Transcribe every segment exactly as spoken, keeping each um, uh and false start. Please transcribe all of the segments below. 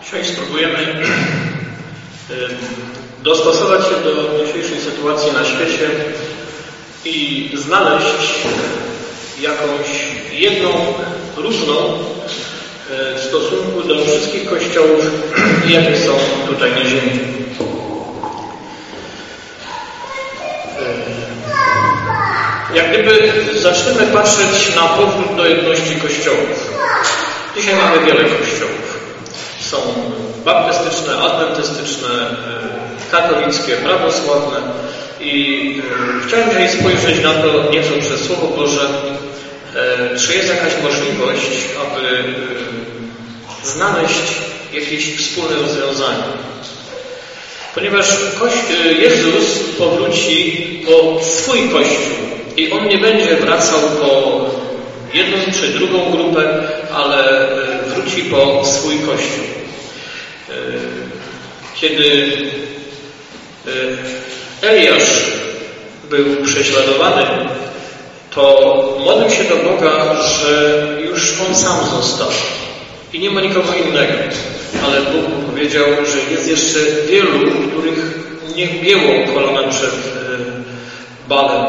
Dzisiaj spróbujemy dostosować się do dzisiejszej sytuacji na świecie i znaleźć jakąś jedną, różną w stosunku do wszystkich kościołów, jakie są tutaj na ziemi. Jak gdyby zaczniemy patrzeć na powrót do jedności kościołów. Dzisiaj mamy wiele kościołów. Są baptystyczne, adwentystyczne, katolickie, prawosławne i chciałem dzisiaj spojrzeć na to nieco przez Słowo Boże, czy jest jakaś możliwość, aby znaleźć jakieś wspólne rozwiązanie. Ponieważ Jezus powróci po swój Kościół i On nie będzie wracał po jedną czy drugą grupę, ale wróci po swój Kościół. Kiedy Eliasz był prześladowany, to modlił się do Boga, że już on sam został i nie ma nikogo innego. Ale Bóg mu powiedział, że jest jeszcze wielu, których nie gięło kolana przed Balem.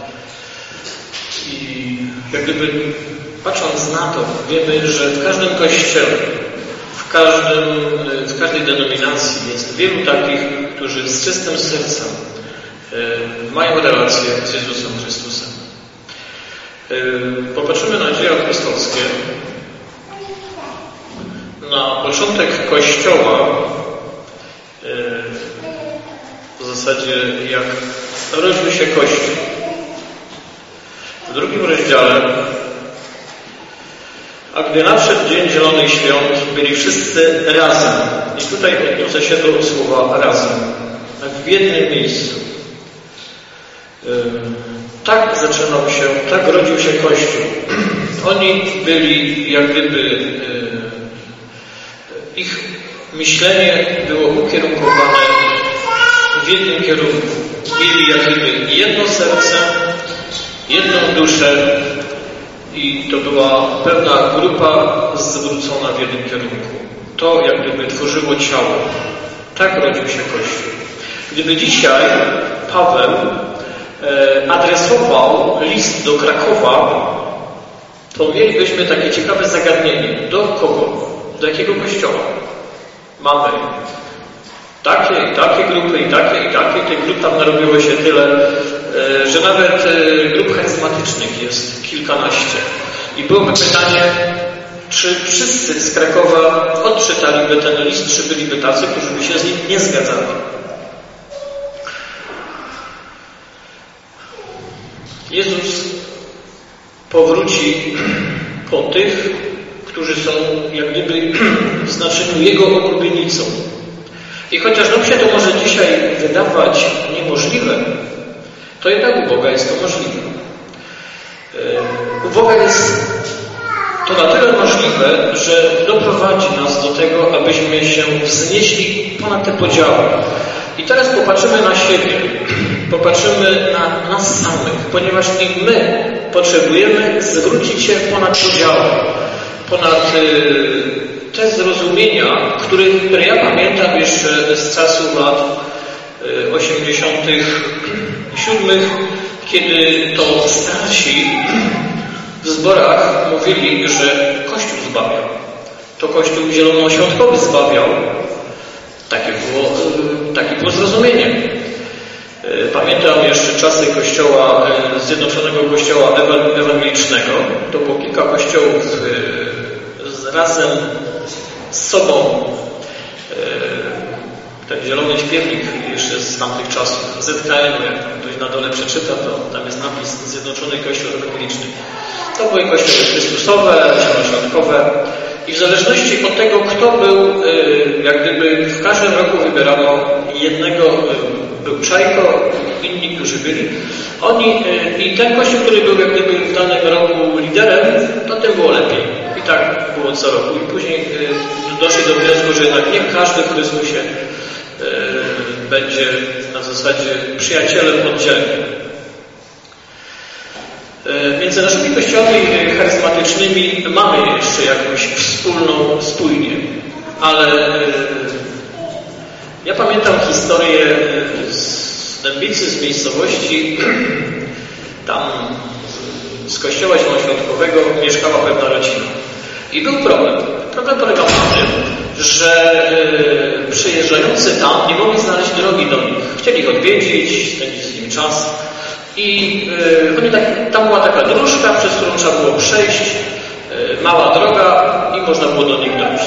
I jak gdyby patrząc na to, wiemy, że w każdym kościele, w, każdym, w każdej denominacji jest wielu takich, którzy z czystym sercem mają relację z Jezusem Chrystusem. Popatrzymy na dzieje apostolskie. Na początek Kościoła, w zasadzie jak rodził się Kościół. W drugim rozdziale: a gdy nadszedł dzień Zielonych Świąt, byli wszyscy razem. I tutaj odniosę się do słowa razem. W jednym miejscu. Tak zaczynał się, tak rodził się Kościół. Oni byli jak gdyby, ich myślenie było ukierunkowane w jednym kierunku. Mieli jak gdyby jedno serce, jedną duszę i to była pewna grupa zwrócona w jednym kierunku. To jak gdyby tworzyło ciało. Tak rodził się Kościół. Gdyby dzisiaj Paweł adresował list do Krakowa, to mielibyśmy takie ciekawe zagadnienie. Do kogo? Do jakiego kościoła? Mamy takie i takie grupy, i takie, i takie. Tych grup tam narobiło się tyle, że nawet grup charyzmatycznych jest kilkanaście. I byłoby pytanie, czy wszyscy z Krakowa odczytaliby ten list, czy byliby tacy, którzy by się z nim nie zgadzali. Jezus powróci po tych, którzy są jak gdyby w znaczeniu Jego ulubienicą. I chociaż nam się to może dzisiaj wydawać niemożliwe, to jednak u Boga jest to możliwe. U Boga jest to na tyle możliwe, że doprowadzi nas do tego, abyśmy się wznieśli ponad te podziały. I teraz popatrzymy na siebie, popatrzymy na nas samych, ponieważ i my potrzebujemy zwrócić się ponad podziały, ponad y, te zrozumienia, których, które ja pamiętam jeszcze z czasów lat y, osiemdziesiątych siódmych, kiedy to starsi w zborach mówili, że Kościół zbawiał. To Kościół zielonoświątkowy zbawiał. Takie było, takie było zrozumienie. Pamiętam jeszcze czasy Kościoła, Zjednoczonego Kościoła Ewangelicznego. To było kilka kościołów z, razem z sobą. Ten zielony śpiewnik jeszcze z tamtych czasów, Z K M, jak ktoś na dole przeczyta, to tam jest napis Zjednoczony Kościół Ewangeliczny. To były kościoły chrystusowe, zielonoświątkowe. I w zależności od tego, kto był, jak gdyby w każdym roku wybierano jednego, był Czajko, inni, którzy byli. Oni, i ten kościół, który był jak gdyby w danym roku liderem, to tym było lepiej. I tak było co roku. I później doszli do wniosku, że jednak nie każdy w Chrystusie będzie na zasadzie przyjacielem oddzielnie. Między naszymi kościołami charyzmatycznymi mamy jeszcze jakąś wspólną spójnię. ale ja pamiętam historię z Dębicy, z miejscowości, tam z kościoła zielonoświątkowego mieszkała pewna rodzina. I był problem. Problem polegał na tym, że yy, przyjeżdżający tam nie mogli znaleźć drogi do nich. Chcieli ich odwiedzić, spędzić z nim czas. I yy, oni tak, tam była taka dróżka, przez którą trzeba było przejść, yy, mała droga i można było do nich dojść.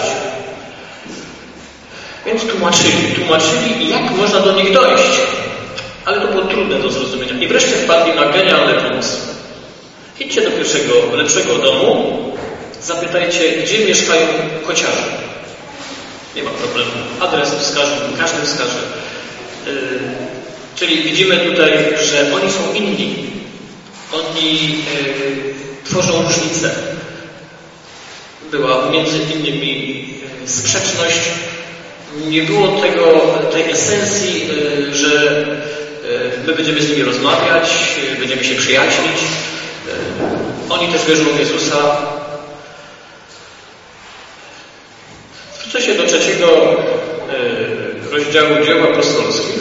Więc tłumaczyli, tłumaczyli, jak można do nich dojść. Ale to było trudne do zrozumienia. I wreszcie wpadli na genialny pomysł. Idźcie do pierwszego, lepszego domu, zapytajcie, gdzie mieszkają kociarze. Nie ma problemu. Adres wskaże, każdy wskaże. Yy, czyli widzimy tutaj, że oni są inni. Oni yy, tworzą różnicę. Była między innymi yy, sprzeczność. Nie było tego, tej esencji, yy, że yy, my będziemy z nimi rozmawiać, yy, będziemy się przyjaźnić. Yy, oni też wierzą w Jezusa. Zwrócę się do trzeciego yy, rozdziału Dzieł Apostolskich.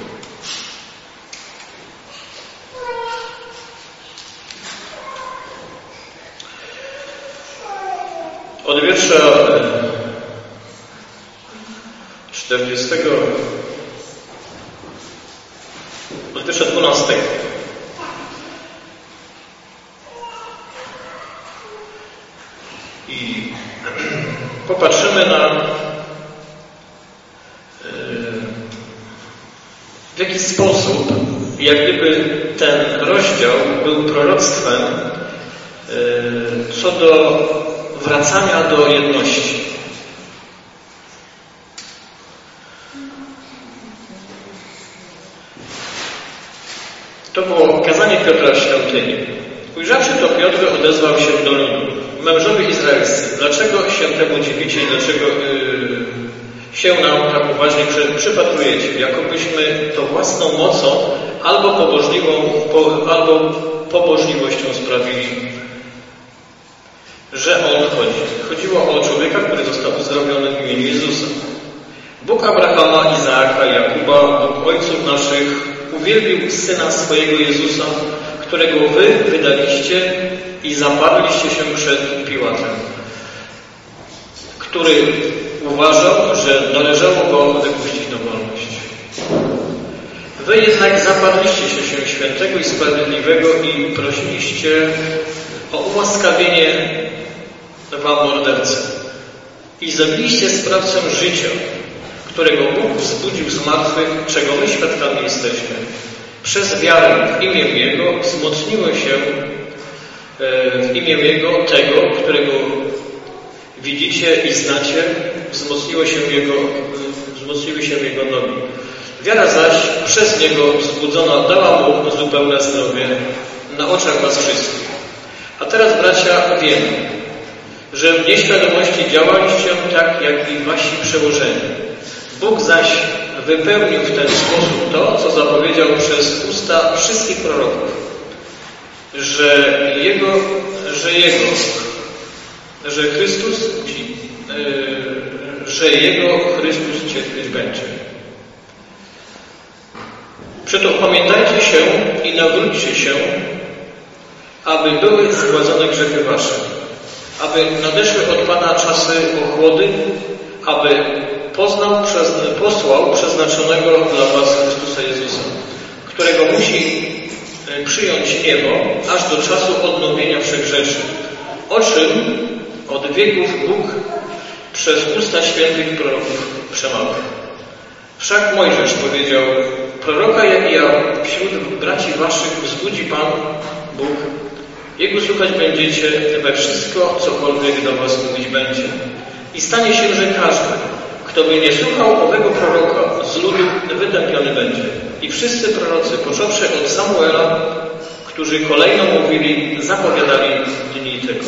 Od wiersza czterdziestego, od wiersza dwunastego. I popatrzymy na w jaki sposób, jak gdyby ten rozdział był proroctwem co do wracania do jedności. To było kazanie Piotra w świątyni. Ujrzawszy to, Piotr odezwał się do ludu. Mężowie izraelscy, dlaczego się temu dziwicie i dlaczego yy, się nam tak uważnie przy, przypatrujecie, jakobyśmy to własną mocą albo, pobożliwą, po, albo pobożliwością sprawili, że On chodzi. Chodziło o człowieka, który został uzdrowiony w imieniu Jezusa. Bóg Abrahama, Izaaka, Jakuba, Bóg ojców naszych, uwielbił Syna swojego Jezusa, którego wy wydaliście i zaparliście się przed Piłatem, który uważał, że należało go wypuścić na wolność. Wy jednak zaparliście się, się świętego i sprawiedliwego i prosiliście o ułaskawienie wam mordercy. I zabiliście sprawcę życia, którego Bóg wzbudził z martwych, czego my świadkami jesteśmy. Przez wiarę w imię Jego wzmocniło się w imię Jego tego, którego widzicie i znacie, wzmocniło się Jego, wzmocniły się Jego nogi. Wiara zaś przez Niego wzbudzona dała Mu zupełne zdrowie na oczach was wszystkich. A teraz, bracia, wiemy, że w nieświadomości działaliście tak, jak i wasi przełożeni. Bóg zaś wypełnił w ten sposób to, co zapowiedział przez usta wszystkich proroków, że Jego, że Jego, że Chrystus, że Jego Chrystus cierpieć będzie. Przeto pamiętajcie się i nawróćcie się, aby były zgładzone grzechy wasze, aby nadeszły od Pana czasy ochłody, aby poznał, przez, posłał przeznaczonego dla was Chrystusa Jezusa, którego musi przyjąć niebo aż do czasu odnowienia wszech rzeczy, o czym od wieków Bóg przez usta świętych proroków przemawiał. Wszak Mojżesz powiedział, proroka jak ja wśród braci waszych wzbudzi Pan Bóg, Jego słuchać będziecie we wszystko, cokolwiek do was mówić będzie. I stanie się, że każdy, kto by nie słuchał owego proroka, z ludu wytępiony będzie. I wszyscy prorocy, począwszy od Samuela, którzy kolejno mówili, zapowiadali dni tego.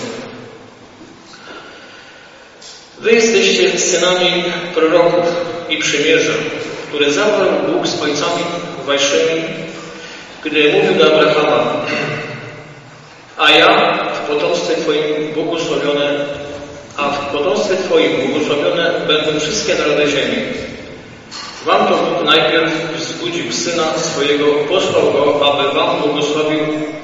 Wy jesteście synami proroków i przymierza, które zawarł Bóg z ojcami waszymi, gdy mówił do Abrahama, a ja w potomstwie Twoim błogosławione, a w potomstwie Twoim błogosławione będą wszystkie narody ziemi. Wam to Bóg najpierw wzbudził Syna swojego, posłał Go, aby Wam błogosławił,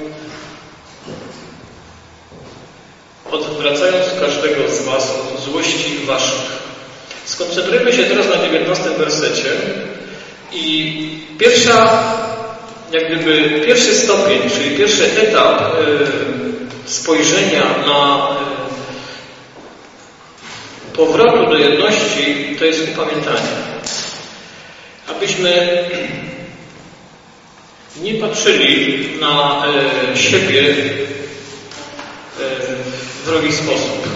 odwracając każdego z Was od złości Waszych. Skoncentrujmy się teraz na dziewiętnastym wersecie i pierwsza, jak gdyby pierwszy stopień, czyli pierwszy etap y, spojrzenia na y, powrotu do jedności, to jest upamiętanie. Abyśmy nie patrzyli na y, siebie y, w wrogi sposób.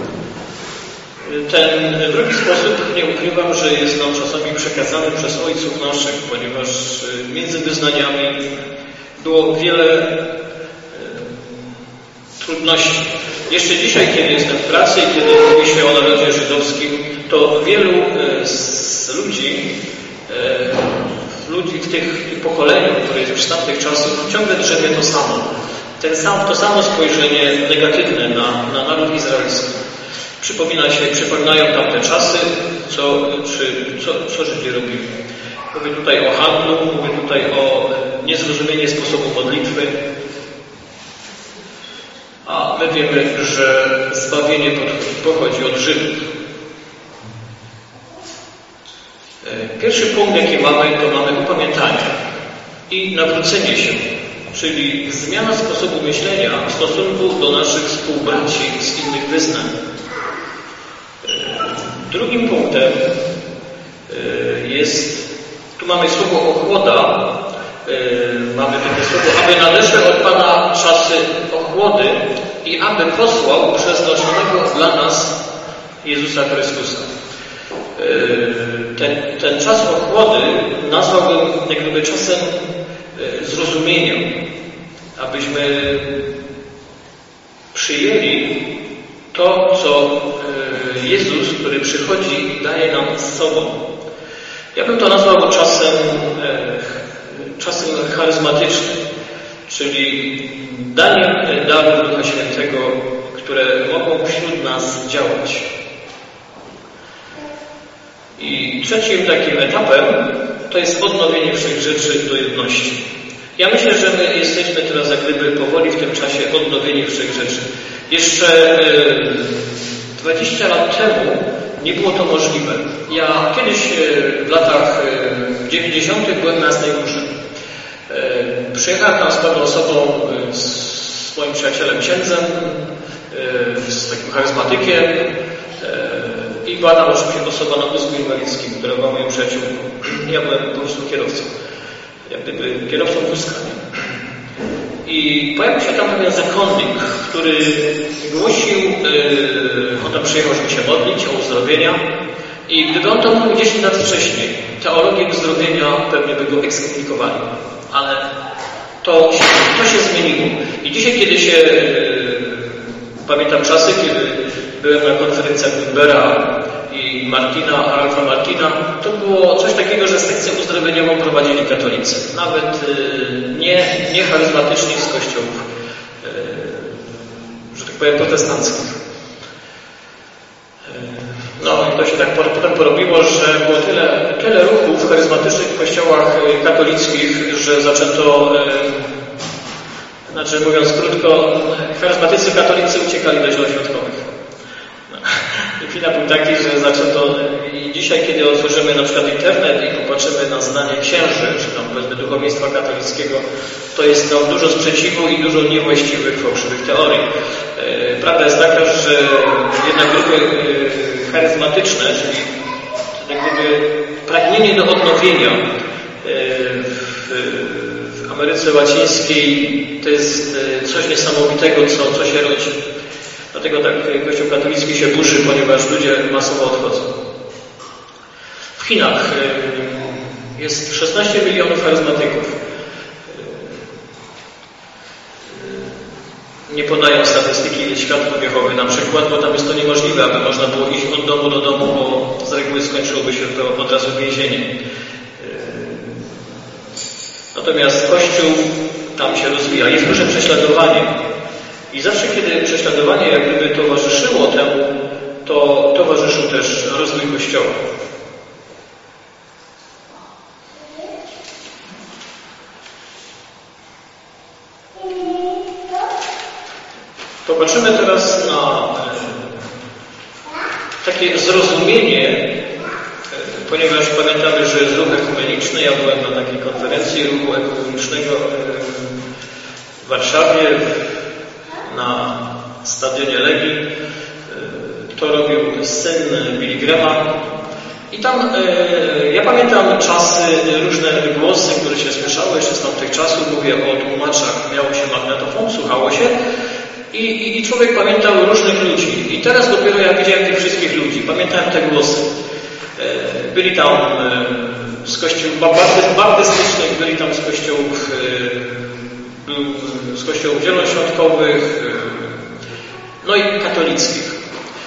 Ten drugi sposób, nie ukrywam, że jest nam czasami przekazany przez ojców naszych, ponieważ między wyznaniami było wiele e, trudności. Jeszcze dzisiaj, kiedy jestem w pracy i kiedy mówi się o narodzie żydowskim, to wielu e, z ludzi, e, ludzi w tych pokoleniu, które jest już z tamtych czasów, ciągle drzemie to samo. Ten sam, to samo spojrzenie negatywne na, na naród izraelski. Przypomina się, przypominają tamte czasy, co, czy, co, co Żydzi robili. Mówię tutaj o handlu, mówię tutaj o niezrozumieniu sposobu modlitwy. A my wiemy, że zbawienie pochodzi od Żydów. Pierwszy punkt, jaki mamy, to mamy upamiętanie i nawrócenie się, czyli zmiana sposobu myślenia w stosunku do naszych współbraci z innych wyznań. Drugim punktem jest, tu mamy słowo ochłoda, mamy takie słowo, aby nadeszły od Pana czasy ochłody i aby posłał przeznaczonego dla nas Jezusa Chrystusa. Ten, ten czas ochłody nazwałbym jak gdyby czasem zrozumienia, abyśmy przyjęli to, co Jezus, który przychodzi, daje nam z sobą. Ja bym to nazwał czasem, czasem charyzmatycznym, czyli daniem daru Ducha Świętego, które mogą wśród nas działać. I trzecim takim etapem to jest odnowienie wszech rzeczy do jedności. Ja myślę, że my jesteśmy teraz jak gdyby powoli w tym czasie odnowieni wszech rzeczy. Jeszcze dwadzieścia lat temu nie było to możliwe. Ja kiedyś w latach dziewięćdziesiątych byłem na Jasnej Górze. Przyjechałem tam z pewną osobą, z moim przyjacielem księdzem, z takim charyzmatykiem i była tam oczywiście osoba na wózku inwalidzkim, która była moją przyjaciółką. Ja byłem po prostu kierowcą. Jak gdyby kierowcą wózka. I pojawił się tam pewien zakonnik, który głosił, yy, on tam przyjechał, żeby się modlić o uzdrowienia i gdyby on to mówił dziesięć lat wcześniej, teologię uzdrowienia pewnie by go ekskomunikowali. Ale to się, to się zmieniło. I dzisiaj, kiedy się, yy, pamiętam czasy, kiedy byłem na konferencjach Lundera i Martina, Ralfa Martina, to było coś takiego, że sekcję uzdrowieniową prowadzili katolicy. Nawet y, nie, nie charyzmatyczni z kościołów, y, że tak powiem, protestanckich. Y, no i to się tak potem porobiło, że było tyle, tyle ruchów w charyzmatycznych kościołach katolickich, że zaczęto, y, znaczy mówiąc krótko, charyzmatycy katolicy uciekali do zielonoświątkowych. I finał był taki, że zaczęto i dzisiaj, kiedy otworzymy na przykład internet i popatrzymy na zdanie księży, czy tam powiedzmy duchowieństwa katolickiego, to jest tam dużo sprzeciwu i dużo niewłaściwych, fałszywych teorii. Prawda jest taka, że jednak grupy charyzmatyczne, czyli jak gdyby pragnienie do odnowienia w, w Ameryce Łacińskiej to jest coś niesamowitego, co, co się rodzi. Dlatego tak Kościół katolicki się burzy, ponieważ ludzie masowo odchodzą. W Chinach jest szesnaście milionów charyzmatyków. Nie podają statystyki świadków Jehowy na przykład, bo tam jest to niemożliwe, aby można było iść od domu do domu, bo z reguły skończyłoby się to od razu więzieniem. Natomiast Kościół tam się rozwija. Jest duże prześladowanie. I zawsze, kiedy prześladowanie jak gdyby towarzyszyło temu to towarzyszył też rozwój Kościoła. Popatrzymy teraz na takie zrozumienie, ponieważ pamiętamy, że jest ruch ekumeniczny. Ja byłem na takiej konferencji ruchu ekumenicznego w Warszawie na stadionie Legii. To robił syn Billy Grahama. I tam e, ja pamiętam czasy, różne głosy, które się słyszały jeszcze z tamtych czasów. Mówię o tłumaczach, miało się magnetofon, słuchało się. I, i, I człowiek pamiętał różnych ludzi. I teraz dopiero ja widziałem tych wszystkich ludzi. Pamiętałem te głosy. E, byli tam e, z kościołów baptystycznych, byli tam z kościołów, e, był z kościołów zielonoświątkowych, e, no i katolickich.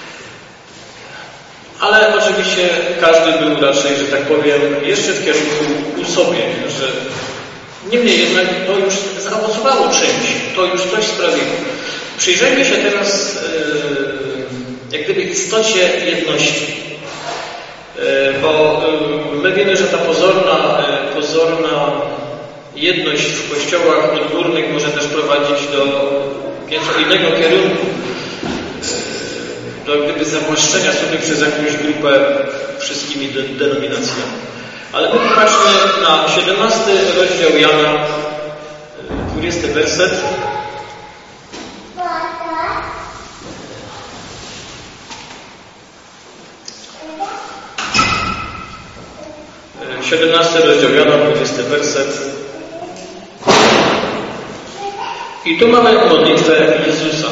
Ale oczywiście każdy był raczej, że tak powiem, jeszcze w kierunku u sobie, że niemniej jednak to już zaowocowało czymś, to już coś sprawiło. Przyjrzyjmy się teraz yy, jak gdyby istocie jedności, yy, bo yy, my wiemy, że ta pozorna, yy, pozorna jedność w kościołach odgórnych może też prowadzić do nieco innego kierunku, do gdyby zawłaszczenia sobie przez jakąś grupę wszystkimi de denominacjami. Ale my popatrzmy na siedemnasty rozdział Jana, dwudziesty werset. siedemnasty rozdział Jana, dwudziesty werset. I tu mamy modlitwę Jezusa.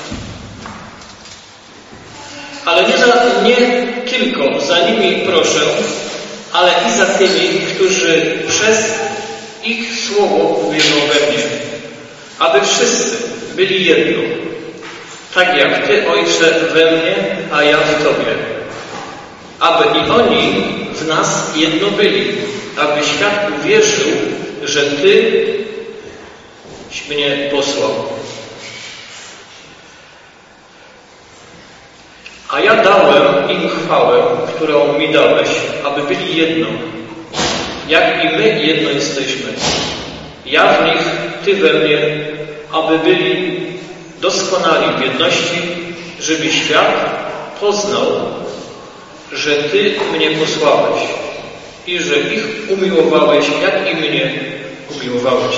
Ale nie, za, nie tylko za nimi proszę, ale i za tymi, którzy przez ich słowo wierzą we mnie, aby wszyscy byli jedno, tak jak Ty, Ojcze, we mnie, a ja w Tobie. Aby i oni w nas jedno byli, aby świat uwierzył, że Ty mnie posłał. A ja dałem im chwałę, którą mi dałeś, aby byli jedno, jak i my jedno jesteśmy. Ja w nich, Ty we mnie, aby byli doskonali w jedności, żeby świat poznał, że Ty mnie posłałeś i że ich umiłowałeś, jak i mnie umiłowałeś.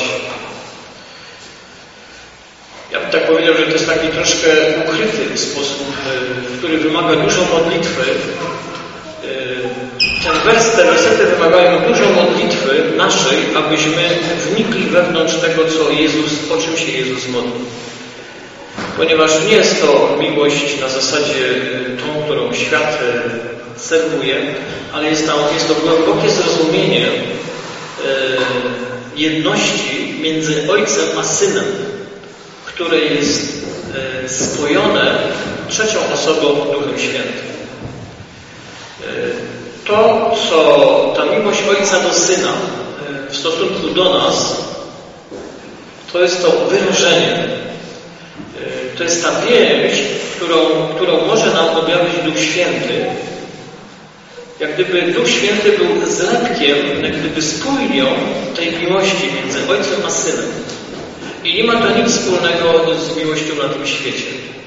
Ja bym tak powiedział, że to jest taki troszkę ukryty sposób, który wymaga dużo modlitwy. Ten wers, te wersety wymagają dużo modlitwy naszej, abyśmy wnikli wewnątrz tego, co Jezus, o czym się Jezus modli. Ponieważ nie jest to miłość na zasadzie tą, którą świat serwuje, ale jest, tam, jest to głębokie zrozumienie jedności między Ojcem a Synem, które jest spojone trzecią osobą Duchem Świętym. To, co ta miłość Ojca do Syna w stosunku do nas, to jest to wyrażenie. To jest ta więź, którą, którą może nam objawić Duch Święty. Jak gdyby Duch Święty był zlepkiem, jak gdyby spójnią tej miłości między Ojcem a Synem. I nie ma to nic wspólnego z miłością na tym świecie.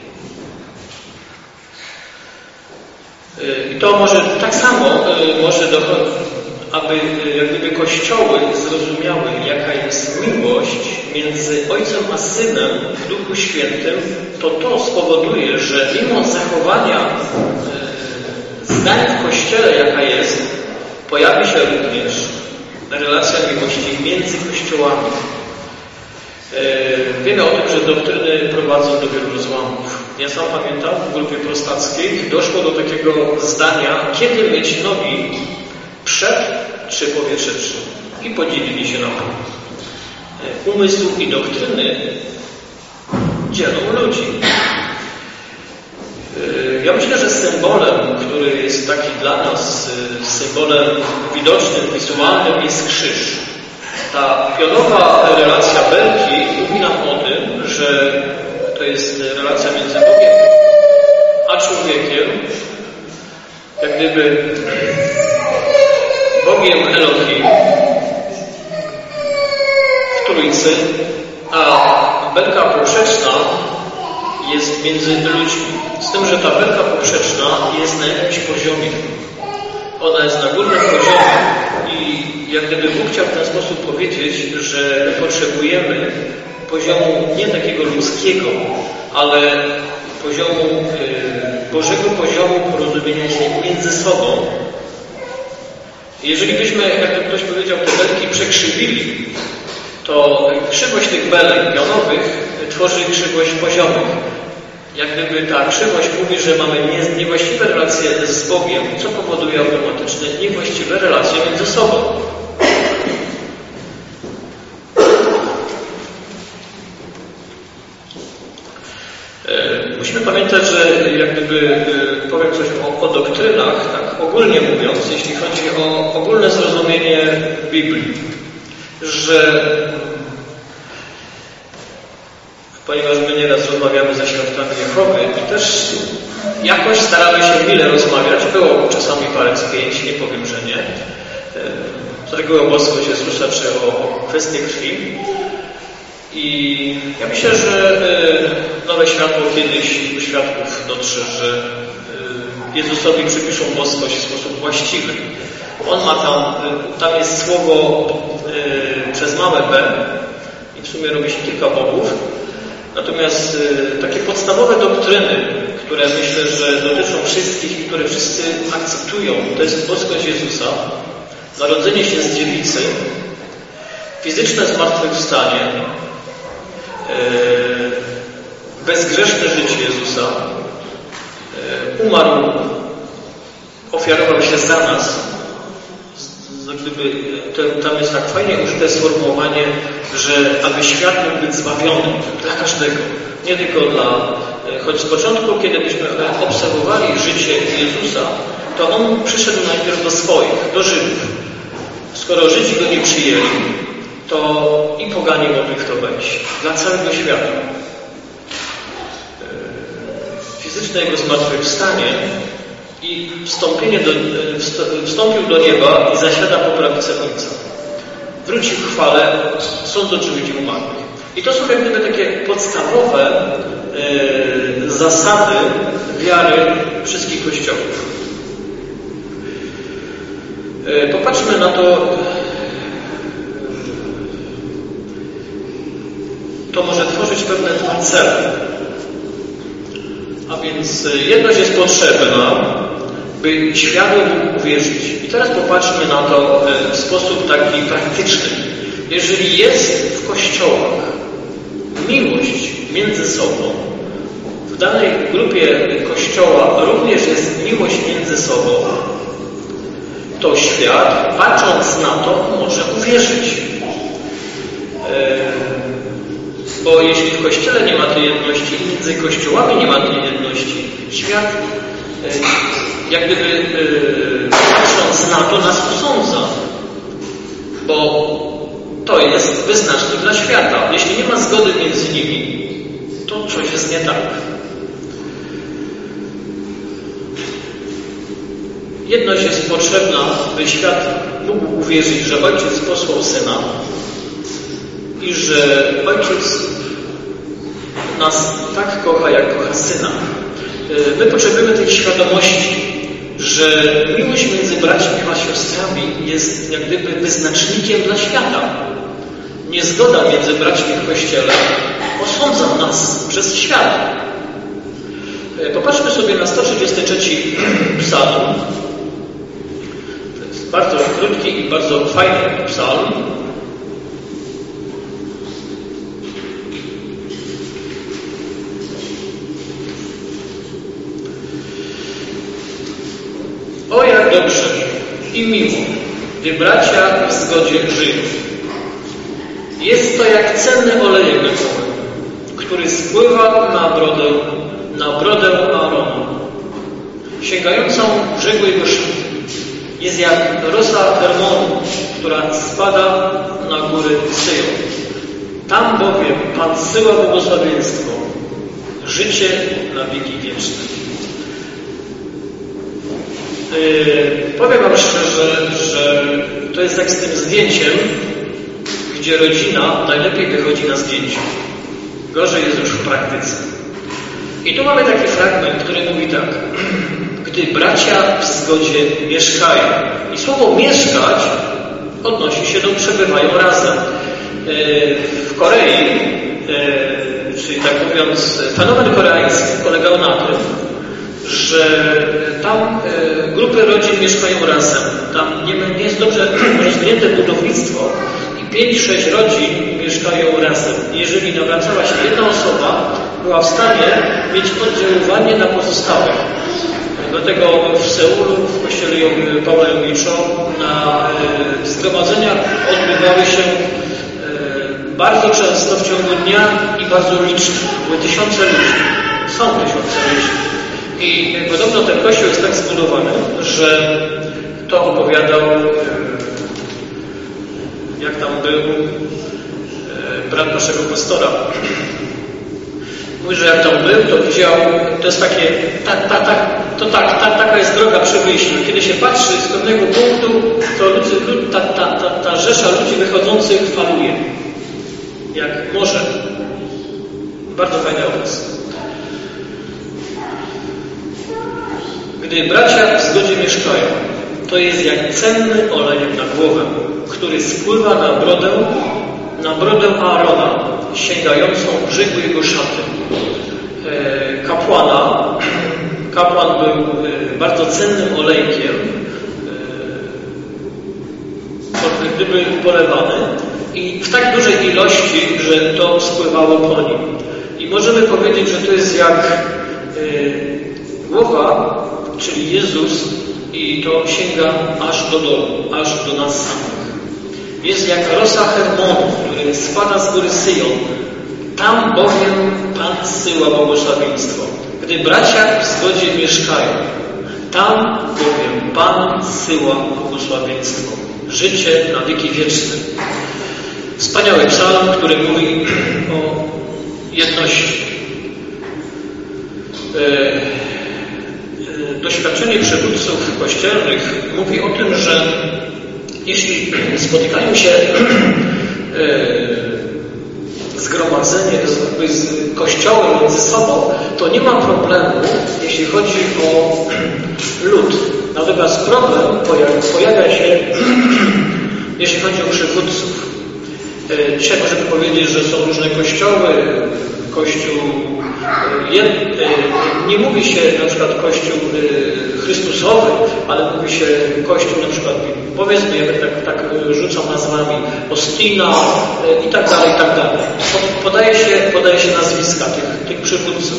I to może tak samo może dochodzić, aby jak gdyby kościoły zrozumiały, jaka jest miłość między Ojcem a Synem w Duchu Świętym, to to spowoduje, że mimo zachowania zdań w Kościele, jaka jest, pojawi się również relacja miłości między kościołami. Wiemy o tym, że doktryny prowadzą do wielu rozłamów. Ja sam pamiętam, w grupie prostackiej doszło do takiego zdania, kiedy myć nogi, przed czy po wieczerzy. I podzielili się na to. Umysł i doktryny dzielą ludzi. Ja myślę, że symbolem, który jest taki dla nas symbolem widocznym, wizualnym, jest krzyż. Ta pionowa relacja belki mówi nam o tym, że to jest relacja między Bogiem a człowiekiem, jak gdyby Bogiem Elohim w Trójcy, a belka poprzeczna jest między ludźmi. Z tym, że ta belka poprzeczna jest na jakimś poziomie. Ona jest na górnym poziomie i jak gdyby Bóg chciał w ten sposób powiedzieć, że my potrzebujemy poziomu nie takiego ludzkiego, ale poziomu y, Bożego poziomu porozumienia się między sobą. Jeżeli byśmy, jak ktoś powiedział, te belki przekrzywili, to krzywość tych belek pionowych tworzy krzywość poziomych. Jak gdyby ta krzywość mówi, że mamy nie, niewłaściwe relacje z Bogiem, co powoduje automatycznie niewłaściwe relacje między sobą. Musimy pamiętać, że jak gdyby powiem coś o, o doktrynach, tak ogólnie mówiąc, jeśli chodzi o ogólne zrozumienie Biblii, że ponieważ my nieraz rozmawiamy ze świadkami Jehowy i też jakoś staramy się mile rozmawiać, było czasami parę spięć, nie powiem, że nie, z reguły o boskość Jezusa czy o, o kwestię krwi. I ja myślę, że nowe światło kiedyś u świadków dotrze, że Jezusowi przypiszą boskość w sposób właściwy. On ma tam, tam jest słowo przez małe b i w sumie robi się kilka bogów. Natomiast takie podstawowe doktryny, które myślę, że dotyczą wszystkich i które wszyscy akceptują, to jest boskość Jezusa, narodzenie się z dziewicy, fizyczne zmartwychwstanie, bezgrzeszne życie Jezusa, umarł, ofiarował się za nas. Gdyby, to, tam jest tak fajnie użyte sformułowanie, że aby świat mógł być zbawiony dla każdego, nie tylko dla... Choć z początku, kiedy byśmy obserwowali życie Jezusa, to On przyszedł najpierw do swoich, do Żydów. Skoro Żydzi Go nie przyjęli, to i poganie mogli w to wejść. Dla całego świata. Fizyczne Jego zmartwychwstanie i wstąpienie do, wstąpił do nieba i zasiada po prawicy Ojca. Wróci w chwale, sądząc ludzi umarłych. I to są jak gdyby takie podstawowe e, zasady wiary wszystkich kościołów. E, popatrzmy na to. To może tworzyć pewne dwa cele. A więc jedność jest potrzebna, by światu mógł uwierzyć. I teraz popatrzmy na to w sposób taki praktyczny. Jeżeli jest w kościołach miłość między sobą, w danej grupie kościoła również jest miłość między sobą, to świat, patrząc na to, może uwierzyć. Bo jeśli w Kościele nie ma tej jedności i między kościołami nie ma tej jedności, świat jak gdyby patrząc na to nas osądza. Bo to jest wyznacznik dla świata. Jeśli nie ma zgody między nimi, to coś jest nie tak. Jedność jest potrzebna, by świat mógł uwierzyć, że Ojciec posłał Syna i że Ojciec nas tak kocha, jak kocha Syna. My potrzebujemy tej świadomości, że miłość między braćmi a siostrami jest jak gdyby wyznacznikiem dla świata. Niezgoda między braćmi w Kościele osądza nas przez świat. Popatrzmy sobie na sto trzydziesty trzeci psalm. To jest bardzo krótki i bardzo fajny psalm. O jak dobrze i miło, gdy bracia w zgodzie żyją. Jest to jak cenny olejek epowy, który spływa na brodę, na brodę Aarona, sięgającą brzegu jego szaty. Jest jak rosa Hermonu, która spada na góry Syjon. Tam bowiem Pan zsyła błogosławieństwo, życie na wieki wieczne. Yy, powiem Wam szczerze, że to jest tak z tym zdjęciem, gdzie rodzina najlepiej wychodzi na zdjęciu. Gorzej jest już w praktyce. I tu mamy taki fragment, który mówi tak. Gdy bracia w zgodzie mieszkają. I słowo mieszkać odnosi się do przebywają razem. W Korei, czyli tak mówiąc, fenomen koreański polegał na tym, że tam grupy rodzin mieszkają razem. Tam nie, nie jest dobrze rozwinięte budownictwo i pięć sześć rodzin mieszkają razem. Jeżeli nawracała się jedna osoba, była w stanie mieć oddziaływanie na pozostałych. Dlatego w Seulu, w kościele Pawła Jowicza na e, zgromadzeniach odbywały się e, bardzo często w ciągu dnia i bardzo licznie. Były tysiące ludzi. Są tysiące ludzi. I e, podobno ten kościół jest tak zbudowany, że to opowiadał, e, jak tam był e, brat naszego pastora. Mówi, że jak tam był, to widział, to jest takie, ta, ta, ta, to tak, ta, taka jest droga przy wyjściu. Kiedy się patrzy z pewnego punktu, to ludzi, ta, ta, ta, ta rzesza ludzi wychodzących faluje. Jak morze. Bardzo fajny obraz. Gdy bracia w zgodzie mieszkają, to jest jak cenny olej na głowę, który spływa na brodę, na brodę Aarona, sięgającą brzegu jego szaty. Kapłana, kapłan był bardzo cennym olejkiem, gdyby polewany i w tak dużej ilości, że to spływało po nim. I możemy powiedzieć, że to jest jak głowa, czyli Jezus, i to sięga aż do dołu, aż do nas samych. Jest jak rosa Hermonu, który spada z góry Syjon. Tam bowiem Pan zsyła błogosławieństwo. Gdy bracia w zgodzie mieszkają, tam bowiem Pan zsyła błogosławieństwo. Życie na wieki wieczne. Wspaniały psalm, który mówi o jedności. Doświadczenie przywódców kościelnych mówi o tym, że jeśli spotykają się zgromadzenie, kościoły między sobą, to nie ma problemu, jeśli chodzi o lud. Natomiast problem pojawia się, jeśli chodzi o przywódców. Dzisiaj możemy powiedzieć, że są różne kościoły, kościół, nie mówi się na przykład kościół chrystusowy, ale mówi się kościół na przykład, powiedzmy, jak tak, tak rzucam nazwami, Ostina i tak dalej, i tak dalej. Podaje się, podaje się nazwiska tych, tych przywódców.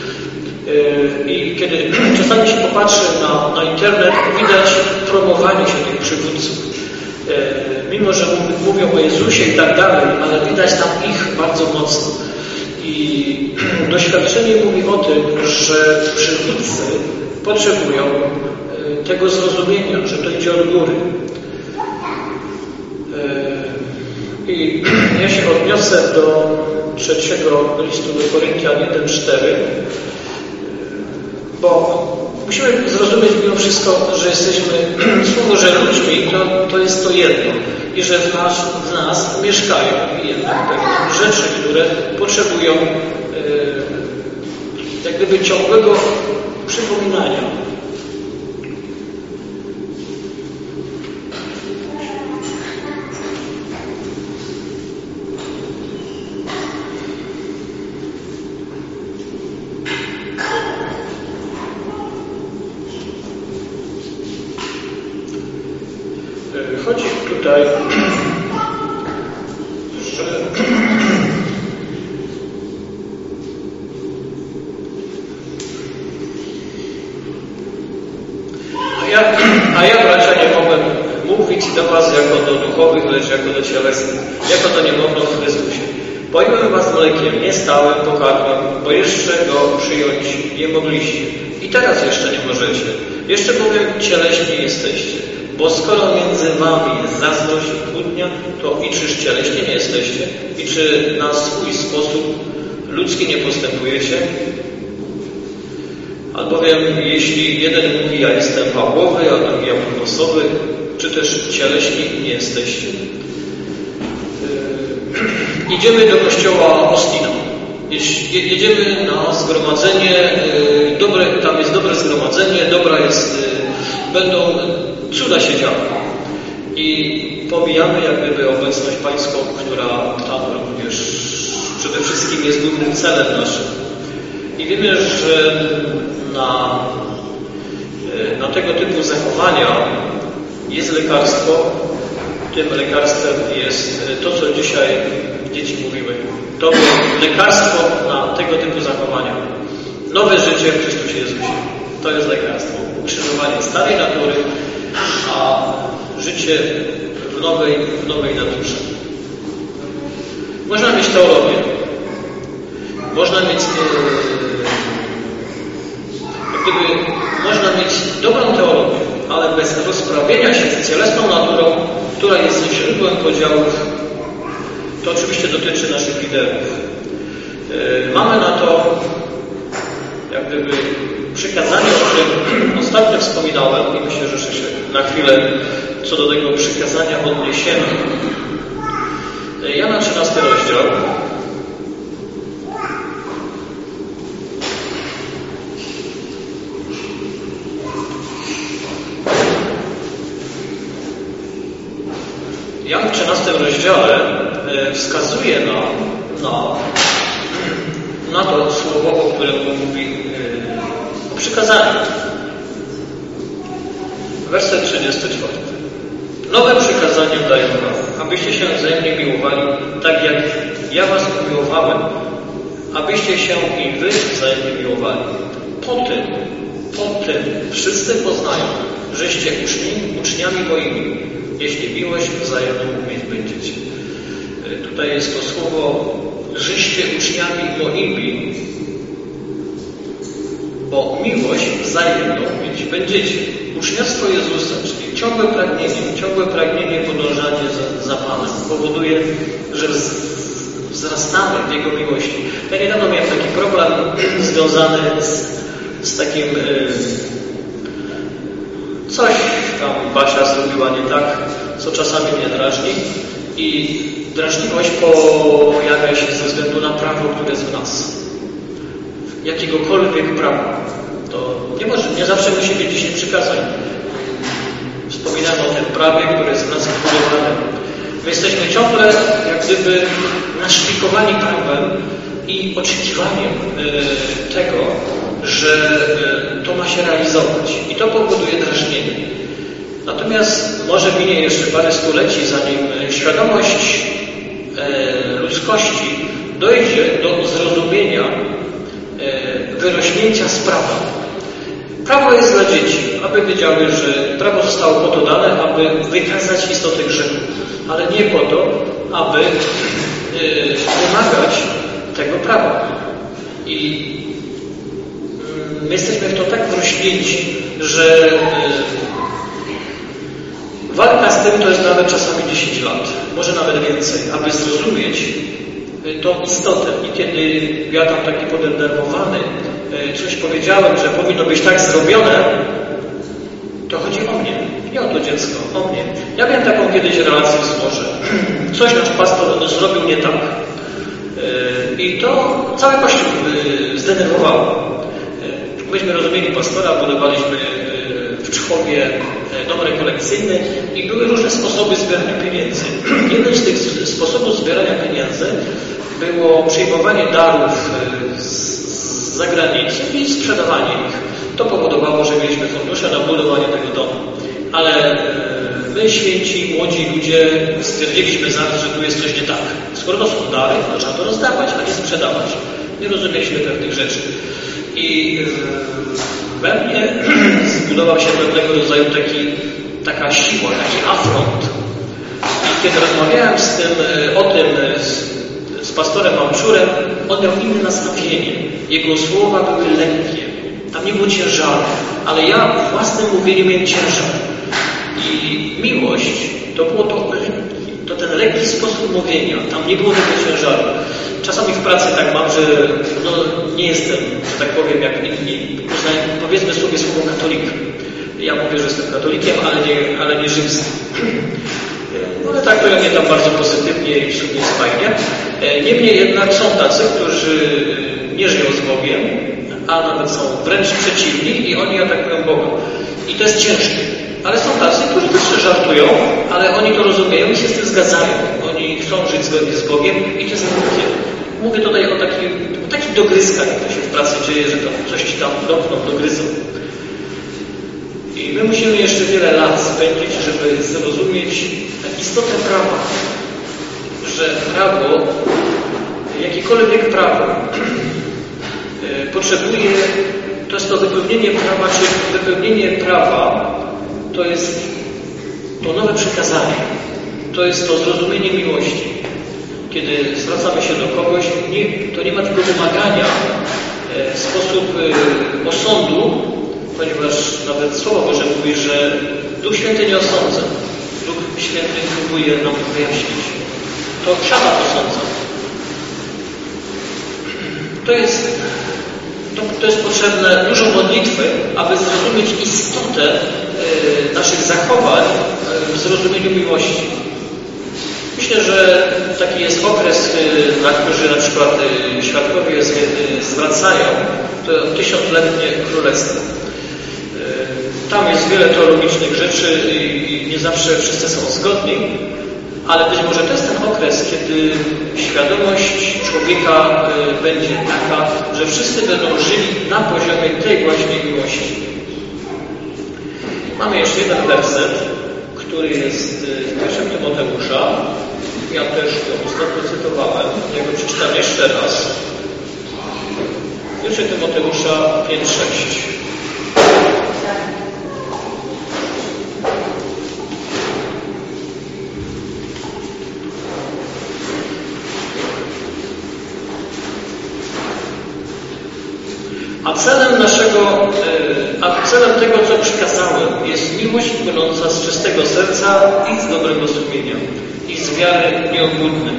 I kiedy czasami się popatrzy na, na internet, widać promowanie się tych przywódców. Mimo że mówią o Jezusie i tak dalej, ale widać tam ich bardzo mocno. I doświadczenie mówi o tym, że przywódcy potrzebują tego zrozumienia, że to idzie od góry. I ja się odniosę do trzeciego listu do Koryntian jeden cztery, bo musimy zrozumieć mimo wszystko, że jesteśmy, słowo, że ludźmi, to, to jest to jedno. I że w nas, w nas mieszkają jednak pewne rzeczy, które potrzebują e, jak gdyby ciągłego przypominania. Chodzi tutaj, że a ja, a ja bracia nie mogłem mówić do was jako do duchowych, lecz jako do cielesnych, jako do niemowląt w Chrystusie. Pojąłem was mlekiem, nie stałym pokarmem, bo jeszcze go przyjąć nie mogliście. I teraz jeszcze nie możecie. Jeszcze bowiem cieleśni jesteście. Bo skoro między wami jest zazdrość i kłótnia, to i czyż cieleśnie nie jesteście? I czy na swój sposób ludzki nie postępujecie? Albowiem jeśli jeden mówi, ja jestem Pawłowy, a drugi Apollosowy, czy też cieleśni, nie jesteście. Yy, idziemy do kościoła Ostina. Jedziemy na zgromadzenie, yy, dobre, tam jest dobre zgromadzenie, dobra jest, yy, będą cuda się działy. I pomijamy jak gdyby obecność pańską, która tam również przede wszystkim jest głównym celem naszym. I wiemy, że na, na tego typu zachowania jest lekarstwo. Tym lekarstwem jest to, co dzisiaj dzieci mówiły. To było lekarstwo na tego typu zachowania. Nowe życie w Chrystusie Jezusie. To jest lekarstwo. Ukrzyżowanie starej natury, a życie w nowej, w nowej naturze. Można mieć teologię. Można mieć jak gdyby, można mieć dobrą teologię, ale bez rozprawienia się z cielesną naturą, która jest źródłem podziałów, to oczywiście dotyczy naszych liderów. Mamy na to jak gdyby przykazanie, o którym ostatnio wspominałem i myślę, że się na chwilę co do tego przykazania odniesiemy. Jana trzynasty rozdział. Jan w trzynastym rozdziale wskazuje nam na, na to słowo, o którym mówi o przykazaniu. Werset trzydziesty czwarty. Nowe przykazanie daję wam, abyście się wzajemnie miłowali, tak jak ja was umiłowałem, abyście się i wy wzajemnie miłowali. Po tym, po tym wszyscy poznają, żeście uczni, uczniami moimi, jeśli miłość wzajemną mieć będziecie. Tutaj jest to słowo, żeście uczniami moimi, bo miłość wzajemną mieć będziecie. Uczniostwo Jezusa, czyli ciągłe pragnienie, ciągłe pragnienie podążanie za, za Panem powoduje, że wzrastamy w Jego miłości. Ja niedawno miałem taki problem związany z, z takim coś tam Basia zrobiła nie tak, co czasami mnie drażni i drażliwość pojawia się ze względu na prawo, które jest w nas. Jakiegokolwiek prawa. To nie, może, nie zawsze musi być dziesięć przykazań. Wspominamy o tym prawie, które jest w nas wbudowane. My jesteśmy ciągle jak gdyby naszpikowani prawem i oczekiwaniem y, tego, że y, to ma się realizować. I to powoduje drażnienie. Natomiast może minie jeszcze parę stuleci, zanim świadomość y, ludzkości dojdzie do zrozumienia y, wyrośnięcia z prawa. Prawo jest dla dzieci, aby wiedziały, że prawo zostało po to dane, aby wykazać istotę grzechu, ale nie po to, aby yy, wymagać tego prawa. I yy, my jesteśmy w to tak wrośnięci, że yy, walka z tym to jest nawet czasami dziesięć lat, może nawet więcej, aby zrozumieć yy, tą istotę. I kiedy ja tam taki podenerwowany coś powiedziałem, że powinno być tak zrobione, to chodzi o mnie, nie o to dziecko, o mnie. Ja miałem taką kiedyś relację z Bożem. Coś nasz pastor zrobił nie tak. I to cały Kościół zdenerwowało. Myśmy rozumieli pastora, budowaliśmy w Czchowie dom rekolekcyjny i były różne sposoby zbierania pieniędzy. Jeden z tych sposobów zbierania pieniędzy było przyjmowanie darów z z zagranicy i sprzedawanie ich. To powodowało, że mieliśmy fundusze na budowanie tego domu. Ale my, święci, młodzi ludzie, stwierdziliśmy zaraz, że tu jest coś nie tak. Skoro to są dary, to trzeba to rozdawać, a nie sprzedawać. Nie rozumieliśmy pewnych rzeczy. I we mnie zbudował się pewnego rodzaju taki, taka siła, taki afront. I kiedy rozmawiałem z tym, o tym z, z pastorem Mamczurem, on miał inne nastawienie. Jego słowa były lekkie. Tam nie było ciężaru. Ale ja własnym mówieniem miałem ciężar. I miłość to było to lekkie. To ten lekki sposób mówienia. Tam nie było tego ciężaru. Czasami w pracy tak mam, że no, nie jestem, że tak powiem, jak inni. Powiedzmy sobie słowo katolik. Ja mówię, że jestem katolikiem, ale nie, ale nie rzymskim. No ale traktują mnie tam bardzo pozytywnie i w sumie jest fajnie. Niemniej jednak są tacy, którzy nie żyją z Bogiem, a nawet są wręcz przeciwni i oni atakują Boga. I to jest ciężkie. Ale są tacy, którzy też żartują, ale oni to rozumieją i się z tym zgadzają. Oni chcą żyć zgodnie z Bogiem i to jest krótkie. Mówię tutaj o takich o taki dogryzkach, jak to się w pracy dzieje, że tam coś ci tam dopną, dogryzą. I my musimy jeszcze wiele lat spędzić, żeby zrozumieć istotę prawa. Że prawo, jakiekolwiek prawo, potrzebuje, to jest to wypełnienie prawa, czy wypełnienie prawa to jest to nowe przykazanie, to jest to zrozumienie miłości. Kiedy zwracamy się do kogoś, nie, to nie ma tylko wymagania w sposób osądu, ponieważ nawet Słowo Boże mówi, że Duch Święty nie osądza. Duch Święty próbuje nam wyjaśnić. To szatan osądza. To jest, to, to jest potrzebne dużo modlitwy, aby zrozumieć istotę y, naszych zachowań y, w zrozumieniu miłości. Myślę, że taki jest okres, y, na który na przykład y, świadkowie z, y, zwracają, to tysiącletnie królestwo. Y, tam jest wiele teologicznych rzeczy i, i nie zawsze wszyscy są zgodni, ale być może to jest ten okres, kiedy świadomość człowieka y, będzie taka, że wszyscy będą żyli na poziomie tej właśnie miłości. Mamy jeszcze jeden werset, który jest w pierwszym Tymoteusza. Ja też go ostatnio cytowałem. Ja go przeczytam jeszcze raz. pierwszy Tymoteusza pięć sześć. A celem naszego, a celem tego, co przykazałem, jest miłość płynąca z czystego serca i z dobrego sumienia, i z wiary nieobłudnej.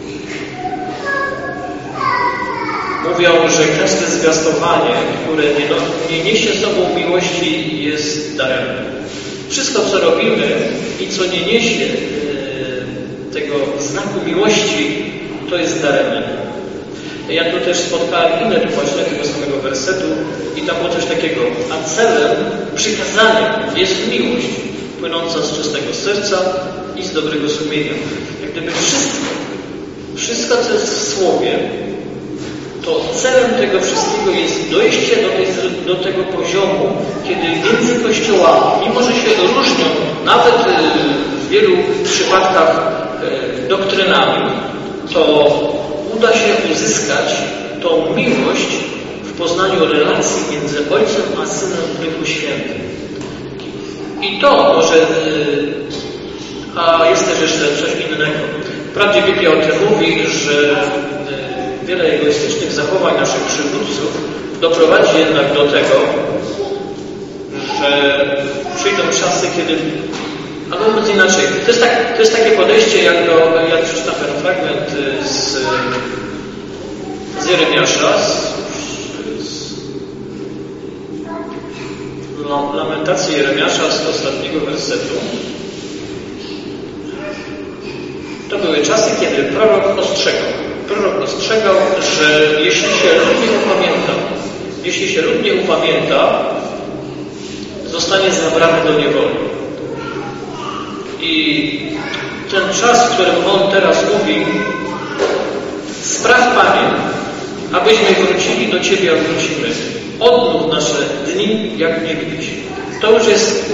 Mówią, że każde zwiastowanie, które nie, nie niesie sobą miłości, jest daremne. Wszystko, co robimy i co nie niesie e, tego znaku miłości, to jest daremne. Ja tu też spotkałem inne tłumaczenie tego samego wersetu i tam było coś takiego. A celem, przykazaniem jest miłość płynąca z czystego serca i z dobrego sumienia. Jak gdyby wszystko, wszystko co jest w Słowie, to celem tego wszystkiego jest dojście do, tej, do tego poziomu, kiedy między kościołami, mimo że się różnią nawet w wielu przypadkach doktrynami, to uda się uzyskać tą miłość w poznaniu relacji między Ojcem a Synem w Duchu Świętym. I to może, a jest też jeszcze coś innego. Wprawdzie Biblia o tym mówi, że wiele egoistycznych zachowań naszych przywódców doprowadzi jednak do tego, że przyjdą czasy, kiedy, albo mówiąc inaczej, to jest, tak, to jest takie podejście, jak do, ja przeczytam ten fragment z, z Jeremiasza, z, z no, Lamentacji Jeremiasza z ostatniego wersetu. To były czasy, kiedy prorok ostrzegał. Prorok ostrzegał, że jeśli się lud nie upamięta, jeśli się lud nie upamięta, zostanie zabrany do niewoli. I ten czas, w którym on teraz mówi, spraw, Panie, abyśmy wrócili do Ciebie, a wrócimy. Odnów nasze dni jak niegdyś. To już jest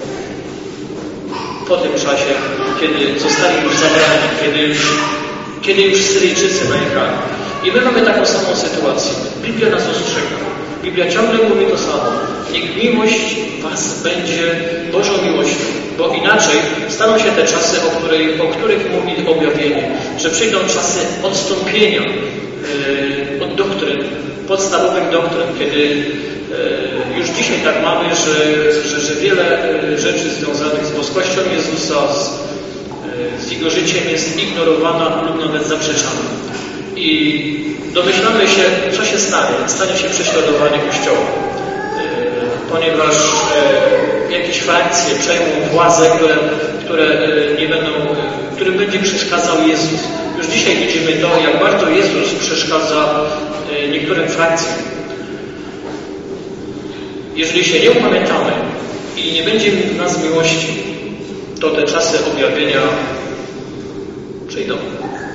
po tym czasie, kiedy zostali już zabrani, kiedy już, kiedy już Syryjczycy najechali. I my mamy taką samą sytuację. Biblia nas ostrzega. Biblia ciągle mówi to samo. Niech miłość was będzie Bożą miłością, bo inaczej staną się te czasy, o, której, o których mówi objawienie, że przyjdą czasy odstąpienia yy, od doktryn, podstawowych doktryn, kiedy yy, już dzisiaj tak mamy, że, że, że wiele rzeczy związanych z boskością Jezusa, z z jego życiem jest ignorowana lub nawet zaprzeczana. I domyślamy się, co się stanie. Stanie się prześladowanie Kościoła, ponieważ jakieś frakcje przejmą władzę, które, które nie będą, którym będzie przeszkadzał Jezus. Już dzisiaj widzimy to, jak bardzo Jezus przeszkadza niektórym frakcjom. Jeżeli się nie upamiętamy i nie będzie w nas miłości, to te czasy objawienia przyjdą.